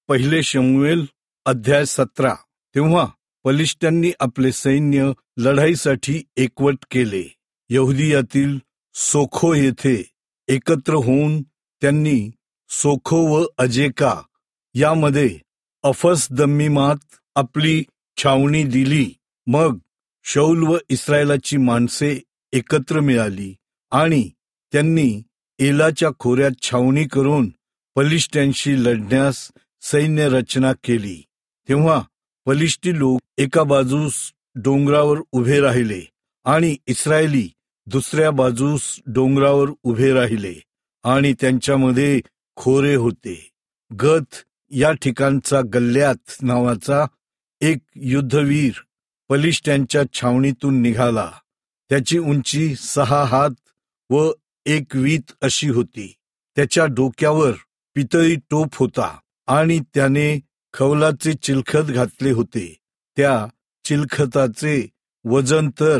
पहिले शमूएल अध्याय 17. तेव्हा पलिश्त्यांनी आपले सैन्य लढाईसाठी एकवट केले. यहुदियातील सोखो येथे एकत्र होऊन त्यांनी सोखो व अजेका यामध्ये अफसदम्मीमात आपली छावणी दिली. मग शौल व इस्रायलाची माणसे एकत्र मिळाली आणि त्यांनी एलाच्या खोऱ्यात छावणी करून पलिश्त्यांशी लढण्यास सैन्य रचना केली. तेव्हा पलिश्ती लोक एका बाजूस डोंगरावर उभे राहिले आणि इस्रायली दुसऱ्या बाजूस डोंगरावर उभे राहिले आणि त्यांच्यामध्ये खोरे होते. गत या ठिकाणचा गल्ल्यात नावाचा एक युद्धवीर पलिश्त्यांच्या छावणीतून निघाला. त्याची उंची 6 हात व 1 वीत अशी होती. त्याच्या डोक्यावर पितळी टोप होता आणि त्याने खवलाचे चिलखत घातले होते. त्या चिलखताचे वजन तर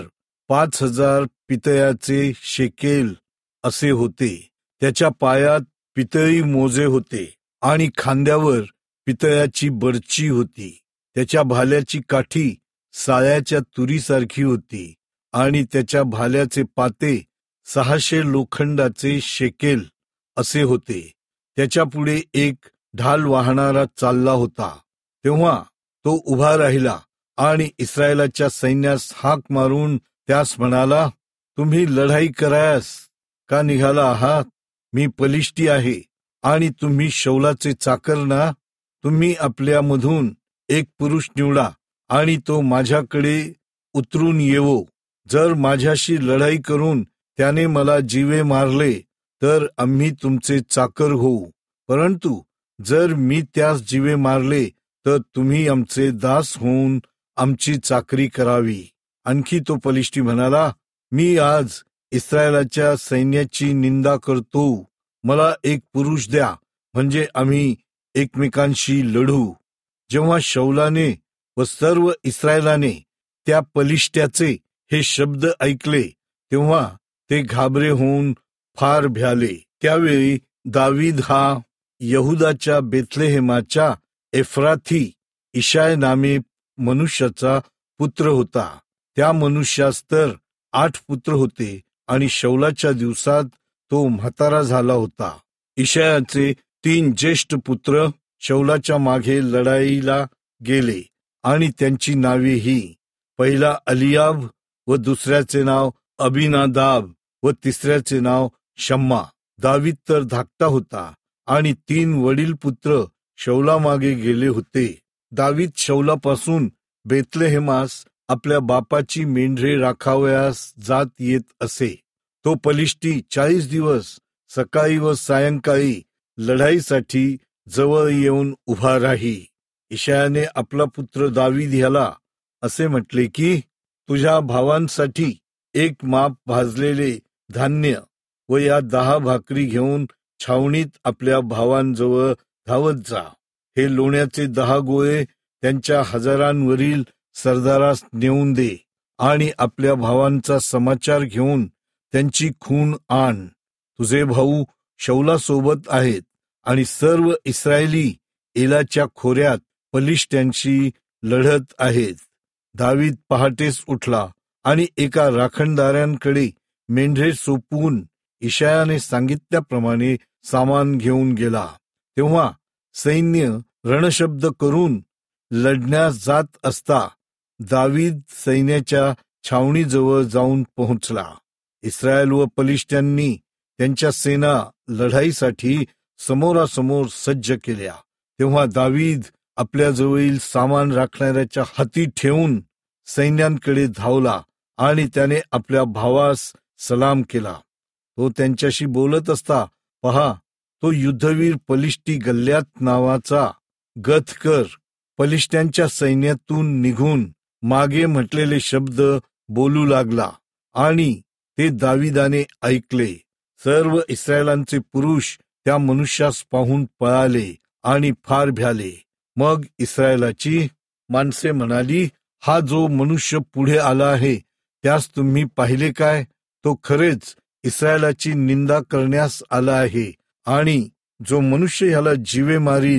5000 पितळ्याचे शेकेल असे होते. त्याच्या पायात पितळी मोजे होते आणि खांद्यावर पितळ्याची बरची होती. त्याच्या भाल्याची काठी साळ्याच्या तुरीसारखी होती आणि त्याच्या भाल्याचे पाते 600 लोखंडाचे शेकेल असे होते. त्याच्या पुढे एक ढाल वाहणारा चालला होता. तेव्हा तो उभा राहिला आणि इस्रायलाच्या सैन्यास हाक मारून त्यास म्हणाला, तुम्ही लढाई करायस का निघाला आहात? मी पलिश्ती आहे आणि तुम्ही शौलाचे चाकर ना? तुम्ही आपल्यामधून एक पुरुष निवडा आणि तो माझ्याकडे उतरून येवो. जर माझ्याशी लढाई करून त्याने मला जीवे मारले तर आम्ही तुमचे चाकर होऊ, परंतु जर मी त्यास जीवे मारले तर तुम्ही आमचे दास होऊन आमची चाकरी करावी. आणखी तो पलिश्ती म्हणाला, मी आज इस्रायलाच्या सैन्याची निंदा करतो. मला एक पुरुष द्या, म्हणजे आम्ही एकमेकांशी लढू. जेव्हा शौलाने व सर्व इस्रायलाने त्या पलिश्त्याचे हे शब्द ऐकले तेव्हा ते घाबरे होऊन फार भ्याले. त्यावेळी दावीद हा यहुदाच्या बेथलेहेमाच्या एफ्राथी इशाय नामे मनुष्याचा पुत्र होता. त्या मनुष्यास तर 8 पुत्र होते आणि शौलाच्या दिवसात तो म्हातारा झाला होता. इशायाचे 3 ज्येष्ठ पुत्र शौलाच्या मागे लढाईला गेले आणि त्यांची नावे ही: पहिला अलियाब व दुसऱ्याचे नाव अबिनादाब व तिसऱ्याचे नाव शम्मा. दावीद तर धाकटा होता आणि 3 वडील पुत्र शौलामागे गेले होते. दावीद शौलापासून बेथलेहेमास आपल्या बापाची मेंढरे राखावयास जात येत असे. तो पलिश्ती 40 दिवस सकाळी व सायंकाळी लढाईसाठी जवळ येऊन उभा राही. इशायाने आपला पुत्र दावीद ह्याला असे म्हटले की, तुझ्या भावांसाठी 1 माप भाजलेले धान्य व या 10 भाकरी घेऊन छावणीत आपल्या भावांजवळ धावत जा. हे लोण्याचे 10 गोळे त्यांच्या हजारांवरील सरदारास नेऊन दे आणि आपल्या भावांचा समाचार घेऊन त्यांची खूण आण. तुझे भाऊ शौलासोबत आहेत आणि सर्व इस्रायली एलाच्या खोऱ्यात पलिश्त्यांशी लढत आहेत. दावीद पहाटेस उठला आणि एका राखणदारांकडे मेंढरे सोपवून इशायाने सांगितल्याप्रमाणे सामान घेऊन गेला. तेव्हा सैन्य रणशब्द करून लढण्यास जात असता दावीद सैन्याच्या छावणीजवळ जाऊन पोहोचला. इस्रायल व पलिश्त्यांनी त्यांच्या सेना लढाईसाठी समोरासमोर सज्ज केल्या. तेव्हा दावीद आपल्याजवळील सामान राखणाऱ्याच्या हाती ठेवून सैन्यांकडे धावला आणि त्याने आपल्या भावास सलाम केला. तो त्यांच्याशी बोलत असता पहा, तो युद्धवीर पलिश्ती गल्ल्यात नावाचा गतकर पलिश्त्यांच्या सैन्यातून निघून मागे म्हटलेले शब्द बोलू लागला आणि ते दावीदाने ऐकले. सर्व इस्रायलांचे पुरुष त्या मनुष्यास पाहून पळाले आणि फार भ्याले. मग इस्रायलाची माणसे म्हणाली, हा जो मनुष्य पुढे आला आहे त्यास तुम्ही पाहिले काय? तो खरेच इस्रायलाची निंदा करण्यास आला आहे आणि जो मनुष्य ह्याला जीवे मारील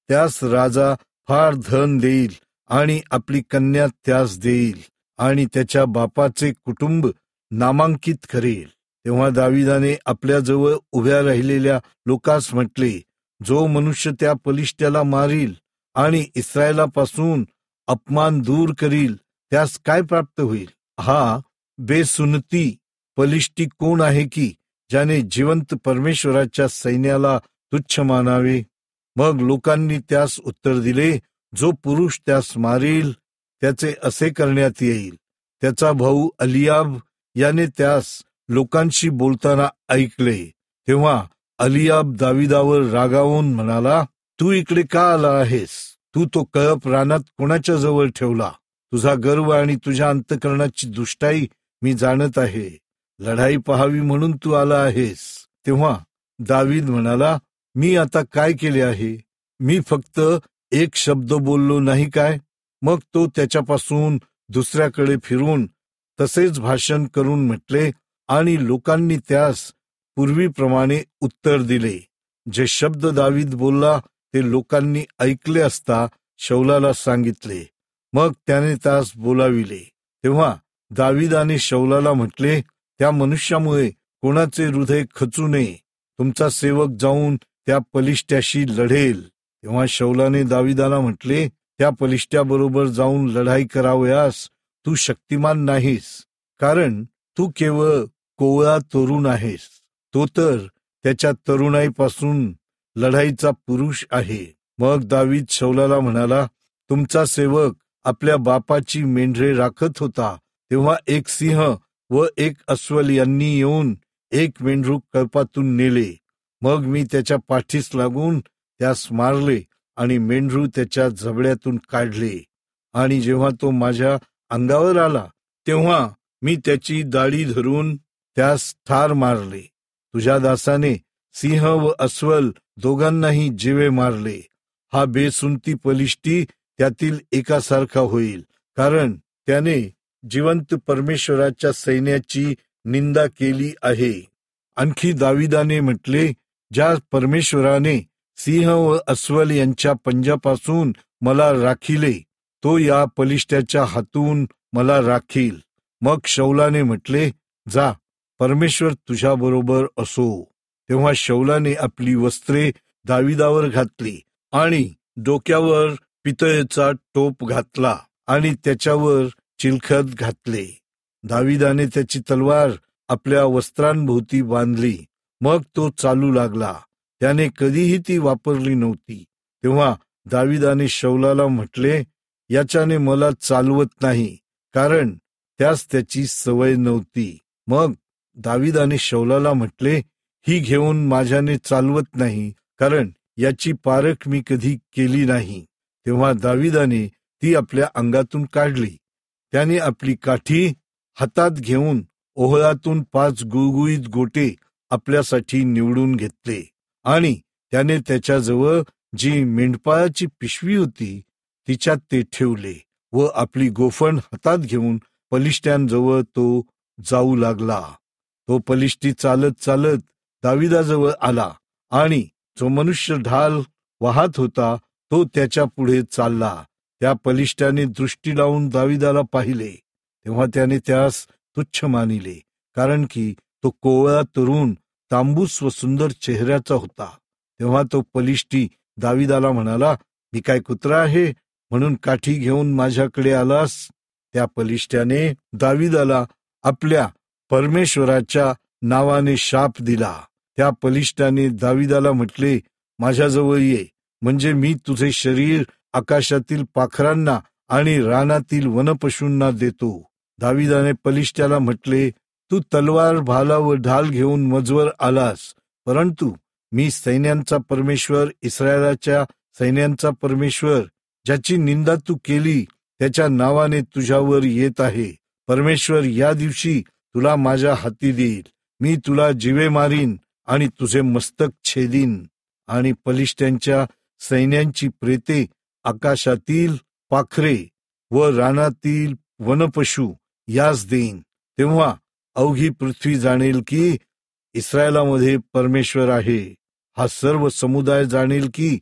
त्यास राजा फार धन देईल आणि आपली कन्या त्यास देईल आणि त्याच्या बापाचे कुटुंब नामांकित करेल. तेव्हा दाविदाने आपल्याजवळ उभ्या राहिलेल्या लोकांस म्हटले, जो मनुष्य त्या पलिष्ट्याला मारील आणि इस्रायलापासून अपमान दूर करील त्यास काय प्राप्त होईल? हा बेसुन्नती पलिष्टी कोण आहे की ज्याने जिवंत परमेश्वराच्या सैन्याला तुच्छ मानावे? मग लोकांनी त्यास उत्तर दिले, जो पुरुष त्यास मारील त्याचे असे करण्यात येईल. त्याचा भाऊ अलियाब याने त्यास लोकांशी बोलताना ऐकले. तेव्हा अलियाब दाविदावर रागावून म्हणाला, तू इकडे का आला आहेस? तू तो कळप रानात कोणाच्या जवळ ठेवला? तुझा गर्व आणि तुझ्या अंतकरणाची दुष्टाई मी जाणत आहे. लढाई पहावी म्हणून तू आला आहेस. तेव्हा दावीद म्हणाला, मी आता काय केले आहे? मी फक्त एक शब्द बोललो नाही काय? मग तो त्याच्यापासून दुसऱ्याकडे फिरून तसेच भाषण करून म्हटले आणि लोकांनी त्यास पूर्वीप्रमाणे उत्तर दिले. जे शब्द दावीद बोलला ते लोकांनी ऐकले असता शौलाला सांगितले. मग त्याने त्यास बोलाविले. तेव्हा दाविदाने शौलाला म्हटले, त्या मनुष्यामुळे कोणाचे हृदय खचू नये. तुमचा सेवक जाऊन त्या पलिष्ट्याशी लढेल. तेव्हा शौलाने दाविदाला म्हटले, त्या पलिष्ट्याबरोबर जाऊन लढाई करावयास तू शक्तिमान नाहीस, कारण तू केवळ कोवळा तरुण आहेस. तो तर त्याच्या तरुणाईपासून लढाईचा पुरुष आहे. मग दावीद शौलाला म्हणाला, तुमचा सेवक आपल्या बापाची मेंढरे राखत होता, तेव्हा एक सिंह व एक अस्वल यांनी येऊन एक मेंढरू कळपातून नेले. मग मी त्याच्या पाठीस लागून त्यास मारले आणि मेंढरू त्याच्या जबड्यातून काढले. आणि जेव्हा तो माझ्या अंगावर आला तेव्हा मी त्याची दाढी धरून त्यास ठार मारले. तुझ्या दासाने सिंह व अस्वल दोघांनाही जीवे मारले. हा बेसुन्नती पलिष्टी त्यातील एकासारखा होईल, कारण त्याने जिवंत परमेश्वराच्या सैन्याची निंदा केली आहे. आणखी दाविदाने म्हटले, ज्या परमेश्वराने सिंह व अस्वल यांच्या पंजापासून मला राखिले, तो या पलिष्ट्याच्या हातून मला राखील. मग शौलाने म्हटले, जा, परमेश्वर तुझ्याबरोबर असो. तेव्हा शौलाने आपली वस्त्रे दाविदावर घातली आणि डोक्यावर पितळेचा टोप घातला आणि त्याच्यावर चिलखत घातले. दाविदाने त्याची तलवार आपल्या वस्त्रांभोवती बांधली. मग तो चालू लागला. त्याने कधीही ती वापरली नव्हती. तेव्हा दाविदाने शौलाला म्हटले, याच्याने मला चालवत नाही, कारण त्यास त्याची सवय नव्हती. मग दाविदाने शौलाला म्हटले, ही घेऊन माझ्याने चालवत नाही, कारण याची पारख मी कधी केली नाही. तेव्हा दाविदाने ती आपल्या अंगातून काढली. त्याने आपली काठी हातात घेऊन ओहळातून 5 गुळगुळीत गोटे आपल्यासाठी निवडून घेतले आणि त्याने त्याच्याजवळ जी मेंढपाळाची पिशवी होती तिच्यात ते ठेवले व आपली गोफण हातात घेऊन पलिष्ट्यांजवळ तो जाऊ लागला. तो पलिष्टी चालत चालत दाविदाजवळ आला आणि जो मनुष्य ढाल वाहत होता तो त्याच्या पुढे चालला. त्या पलिष्ट्याने दृष्टी लावून दाविदाला पाहिले. तेव्हा त्याने त्यास तुच्छ मानिले, कारण की तो कोवळा तरुण, तांबूस व सुंदर चेहऱ्याचा होता. तेव्हा तो पलिष्टी दाविदाला म्हणाला, मी काय कुत्रा आहे म्हणून काठी घेऊन माझ्याकडे आलास? त्या पलिष्ट्याने दाविदाला आपल्या परमेश्वराच्या नावाने शाप दिला. त्या पलिष्ट्याने दाविदाला म्हटले, माझ्याजवळ ये, म्हणजे मी तुझे शरीर आकाशातील पाखरांना आणि रानातील वनपशूंना देतो. दाविदाने पलिष्ट्याला म्हटले, तू तलवार, भाला व ढाल घेऊन मजवर आलास, परंतु मी सैन्यांचा परमेश्वर, इस्रायलाच्या सैन्यांचा परमेश्वर, ज्याची निंदा तू केली त्याच्या नावाने तुझ्यावर येत आहे. परमेश्वर या दिवशी तुला माझ्या हाती देईल. मी तुला जीवे मारीन आणि तुझे मस्तक छेदीन आणि पलिष्ट्यांच्या सैन्यांची प्रेते, आकाशातील पाखरे व रानातील वनपशु यास देईन. तेव्हा अवघी पृथ्वी जाणेल की इस्रायलामध्ये परमेश्वर आहे. हा सर्व समुदाय जाणेल की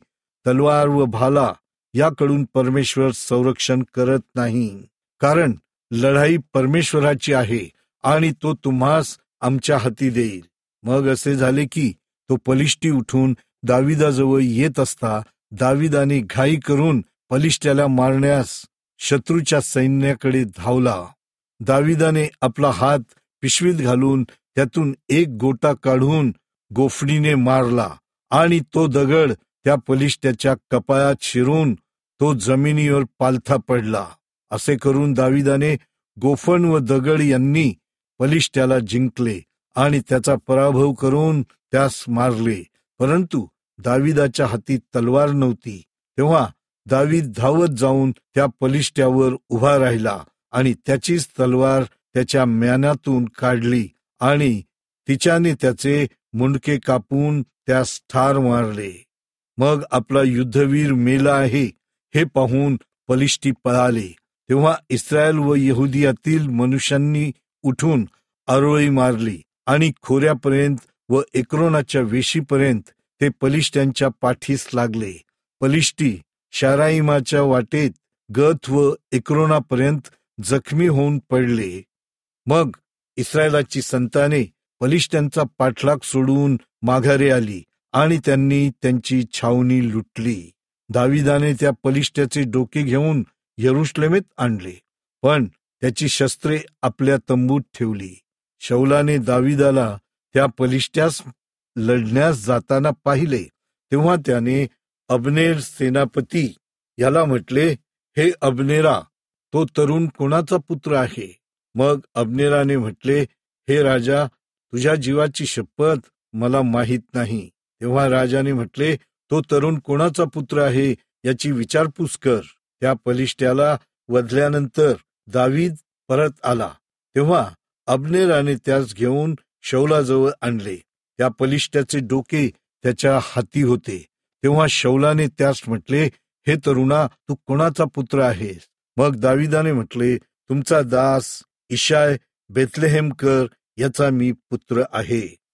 तलवार व भाला याकडून परमेश्वर संरक्षण करत नाही, कारण लढाई परमेश्वराची आहे आणि तो तुम्हास आमच्या हाती देईल. मग असे झाले की तो पलिष्टी उठून दाविदाजवळ येत असता दाविदाने घाई करून पलिष्ट्याला मारण्यास शत्रूच्या सैन्याकडे धावला. दाविदाने आपला हात पिशवीत घालून त्यातून एक गोटा काढून गोफणीने मारला आणि तो दगड त्या पलिष्ट्याच्या कपाळात शिरून तो जमिनीवर पालथा पडला. असे करून दाविदाने गोफण व दगड यांनी पलिष्ट्याला जिंकले आणि त्याचा पराभव करून त्यास मारले. परंतु दाविदाच्या हाती तलवार नव्हती. तेव्हा दावीद धावत जाऊन त्या पलिष्ट्यावर उभा राहिला आणि त्याचीच तलवार त्याच्या म्यानातून काढली आणि तिच्याने त्याचे मुंडके कापून त्यास ठार मारले. मग आपला युद्धवीर मेला आहे हे पाहून पलिष्टी पळाले. तेव्हा इस्रायल व यहुदियातील मनुष्यांनी उठून आरोळी मारली आणि खोऱ्यापर्यंत व एक्रोनाच्या वेशीपर्यंत ते पलिष्ट्यांच्या पाठीस लागले. पलिष्टी शाराईमाच्या वाटेत गत व एक्रोनापर्यंत जखमी होऊन पडले. मग इस्रायलाची संताने पलिष्ट्यांचा पाठलाग सोडून माघारी आली आणि त्यांनी त्यांची छावणी लुटली. दाविदाने त्या पलिष्ट्याचे डोके घेऊन यरुशलेमेत आणले, पण त्याची शस्त्रे आपल्या तंबूत ठेवली. शौलाने दाविदाला त्या पलिष्ट्यास लढण्यास जाताना पाहिले, तेव्हा त्याने अब्नेर सेनापती याला म्हटले, हे अब्नेरा, तो तरुण कोणाचा पुत्र आहे? मग अब्नेराने म्हटले, हे राजा, तुझ्या जीवाची शपथ, मला माहीत नाही. तेव्हा राजाने म्हटले, तो तरुण कोणाचा पुत्र आहे याची विचारपूस कर. त्या पलिष्ट्याला वधल्यानंतर दावीद परत आला, तेव्हा अब्नेराने त्यास घेऊन शौलाजवळ आणले. त्या पलिष्ट्याचे डोके त्याच्या हाती होते. तेव्हा शौलाने त्यास म्हटले, हे तरुणा, तू कोणाचा पुत्र आहेस? मग दाविदाने म्हटले, तुमचा दास इशाय बेथलेहेमकर याचा मी पुत्र आहे.